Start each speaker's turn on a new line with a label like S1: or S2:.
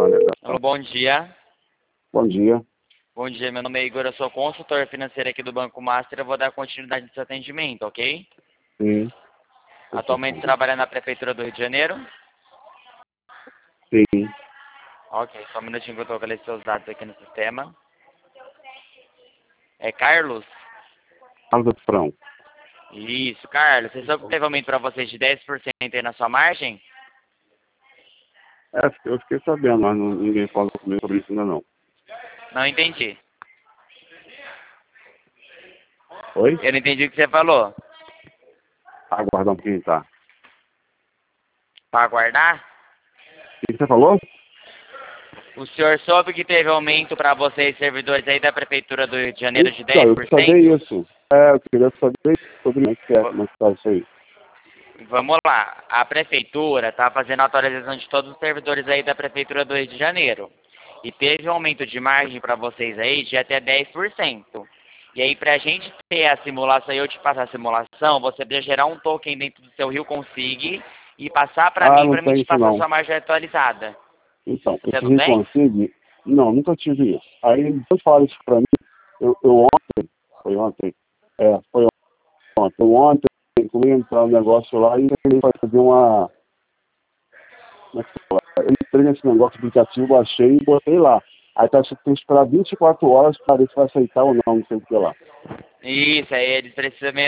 S1: legal.
S2: Alô, bom dia.
S1: Bom dia.
S2: Bom dia, meu nome é Igor, eu sou consultor financeiro aqui do Banco Master, eu vou dar continuidade nesse atendimento, ok?
S1: Sim.
S2: Atualmente trabalha na Prefeitura do Rio de Janeiro?
S1: Sim.
S2: Ok, só um minutinho que eu tô colocando seus dados aqui no sistema. É Carlos?
S1: Carlos Frão.
S2: Isso, Carlos. Você sabe que teve aumento para vocês de 10% aí na sua margem?
S1: Eu fiquei sabendo, mas ninguém fala comigo sobre isso ainda não.
S2: Não entendi.
S1: Oi?
S2: Eu não entendi o que você falou.
S1: Aguardar um pouquinho, tá?
S2: Para aguardar?
S1: O que você falou?
S2: O senhor soube que teve aumento para vocês, servidores aí da Prefeitura do Rio de Janeiro, de
S1: Então, eu queria saber
S2: 10%?
S1: isso. Eu queria saber sobre como é que tá isso aí.
S2: Vamos lá. A Prefeitura está fazendo a atualização de todos os servidores aí da Prefeitura do Rio de Janeiro. E teve um aumento de margem para vocês aí de até 10%. E aí, para a gente ter a simulação e eu te passar a simulação, você precisa gerar um token dentro do seu Rio Consig e passar para mim
S1: Não
S2: te
S1: tem isso
S2: passar a
S1: não.
S2: sua margem atualizada.
S1: Então, esse
S2: Tudo
S1: Rio
S2: bem?
S1: Consig, não, nunca tive isso. Aí, depois falaram isso pra mim, eu foi ontem, fui entrar no negócio lá e tentei fazer uma, como é que fala? Eu entrei nesse negócio aplicativo, baixei e botei lá. Aí tá, tem que esperar 24 horas para ver se vai aceitar ou não sei o que lá.
S2: Isso, aí eles precisam